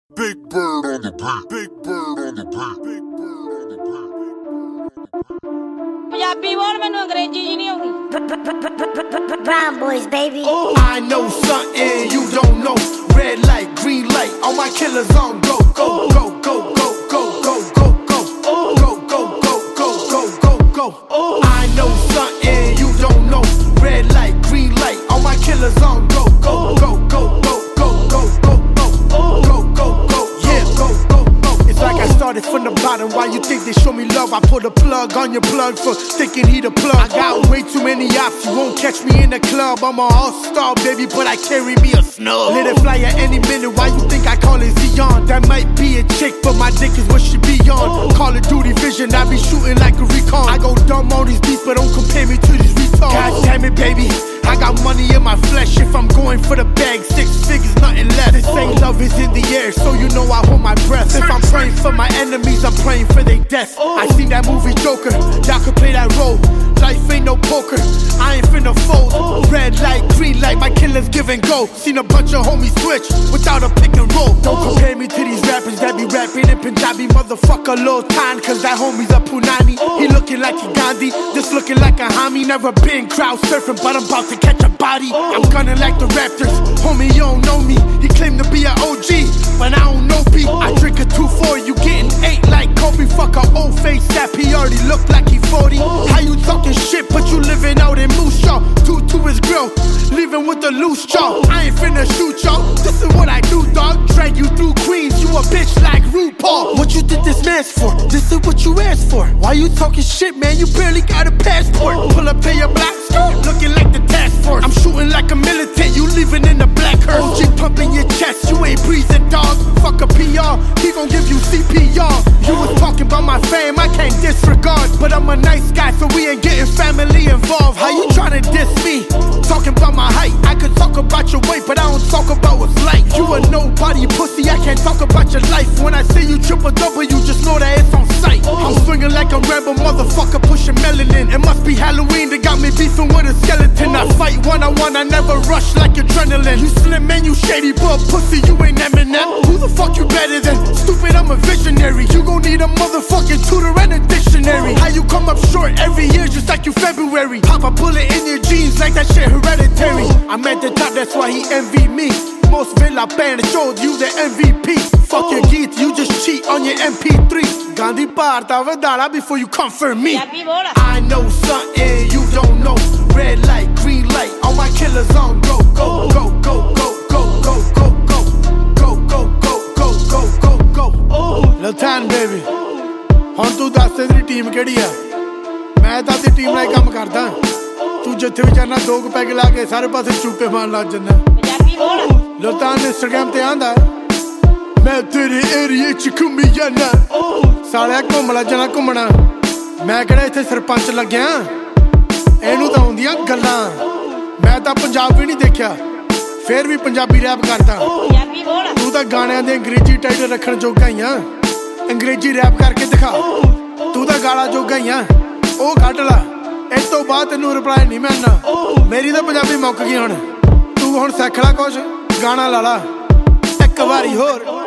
Big bird on the beat. Big bird on the beat. Big bird on the beat. Punjabi ਬੋਲ ਮੈਨੂੰ ਅੰਗਰੇਜ਼ੀ ਜੀ ਨਹੀਂ ਆਉਂਦੀ Brown boys, baby. I know something you don't know. Red light, green light, all my killers on go, go, go, go, go, go, go, go, go, go, go, go, go, go, go, go. I know something you don't know. Red light, green light, all my killers on go, go, go, go, go, go, go, go, go, go, go, go, yeah, go, go, go. It's like I started from the bottom. Why you think they show me love? I put a plug on your plug for thinking he the plug. I got way too many ops. You won't catch me in the club. I'm an all-star, baby, but I carry me a snub. Let it fly at any minute. Why you think I call it Zion? That might be a chick, but my dick is what she be on. Call of Duty vision. I be shooting like a recon. I go dumb on these beats, but don't compare me to these retards. God damn it, baby. I got money in my flesh. If I'm going for the bag, 6 figures, nothing less. This ain't love is in the air, so you know I hold my breath. If I'm praying for my enemies, I'm praying for their death. I seen that movie Joker, y'all could play that role. Life ain't no poker, I ain't finna fold. Red light, green light, my killers give and go. Seen a bunch of homies switch without a pick and roll. Don't compare me to these rappers that be rapping in Punjabi. Motherfucker, Lil Tan, cause that homie's a Punani. He looking like he Gandhi, this looking like a homie. Never been crowd surfing, but I'm about to catch a body. I'm gunning like the Raptors, homie, you don't know me. He claimed to be an OG, but I don't know B. I drink a 2-4, you getting 8 like Kobe. Fuck a old face sap, he already look like he 40. How you talking shit, but you living out in Moose Jaw? 2 to his grill, leaving with a loose jaw. I ain't finna shoot y'all, this is what I do, dog. Drag you through Queens, you a bitch like RuPaul. What you think this man's for? This is what you asked for. Why you talking shit, man? You barely got a passport. Pull up in your black skirt, looking like the task force. I'm shooting like a militant, you living in the black hearse. OG pumping your chest, you ain't breathing, dog. Fuck a PR, he gon' give you CPR. You was talking about my fame, I can't disregard. But I'm a nice guy, so we ain't getting family involved. How you tryna diss me? Talking about my height, I could talk about your weight, but I don't talk about what's like. You a nobody pussy, I can't talk about your life. When I say you triple double, you just know that it's on sight. I'm swinging like a Rambo motherfucker, pushing melanin. It must be Halloween, they got me beefing with a skeleton. I fight one-on-one, I never rush like adrenaline. You slim man, you shady, but pussy, you ain't Eminem. Who the fuck you better than? Stupid, I'm a visionary. You gon' need a motherfucking tutor and a dictionary. How you come up short every year just like you February? Pop a bullet in your jeans like that shit hereditary. I'm at the top, that's why he envy me. Most Villa band showed you the MVP. Fuck your geet, you just cheat on your MP3. Gandhi parta vedala before you come for me. I know something you don't know. Red light, green light, all my killers on go, go, go, go, go, go, go, go, go, go, go, go, go, go, go, go. Lil Tan, baby. ਹੁਣ ਤੂੰ ਦੱਸ ਤੇਰੀ team ਕਿਹੜੀ ਆ? ਮੈਂ ਤਾਂ ਤੇ team ਨਾਲ ਕੰਮ ਕਰਦਾ। ਤੂੰ ਜਿੱਥੇ ਵੀ ਜਾਣਾ 2 ਪੈਗ ਲਾ ਕੇ ਸਾਰੇ ਪਾਸੇ ਚੂਪੇ ਮਾਰਨ ਲੱਗ ਜੰਨਾ। ਪੰਜਾਬੀ ਬੋਲ Lil Tan ਇੰਸਟਾਗ੍ਰਾਮ ਤੇ ਆਂਦਾ ਮੈਂ ਤੇਰੇ ਏਰੀਏ ਚ ਘੁੰਮੀ ਜਾਣਾ। ਸਾਲਿਆ ਘੁੰਮ ਲੈ ਜਾਣਾ ਘੁੰਮਣਾ। ਮੈਂ ਕਿਹੜਾ ਇੱਥੇ ਸਰਪੰਚ ਲੱਗਿਆ? ਇਹਨੂੰ ਤਾਂ ਆਉਂਦੀਆਂ ਗੱਲਾਂ। ਮੈਂ ਤਾਂ ਪੰਜਾਬ ਵੀ ਨਹੀਂ ਦੇਖਿਆ, ਫੇਰ ਵੀ ਪੰਜਾਬੀ ਰੈਪ ਕਰਦਾ। ਪੰਜਾਬੀ ਬੋਲ ਤੂੰ ਤਾਂ ਗਾਣਿਆਂ ਦੇ ਅੰਗਰੇਜ਼ੀ ਟਾਈਟਲ ਰੱਖਣ ਜੋਗਾ ਹੀ ਆ। ਅੰਗਰੇਜ਼ੀ ਰੈਪ ਕਰਕੇ ਦਿਖਾ। ਤੂੰ ਤਾਂ ਗਾਲਾਂ ਜੋਗਾ ਹੀ ਆ, ਉਹ ਕੱਢ ਲਾ। ਇਸ ਤੋਂ ਬਾਅਦ ਤੈਨੂੰ ਰਿਪਲਾਈ ਨਹੀਂ ਮਿਲਣਾ। ਮੇਰੀ ਤਾਂ ਪੰਜਾਬੀ ਮੁੱਕ ਗਈ ਹੁਣ। ਤੂੰ ਹੁਣ ਸਿੱਖ ਲੈ ਕੁਛ, ਗਾਣਾ ਲਾ ਲਾ ਇੱਕ ਵਾਰੀ ਹੋਰ।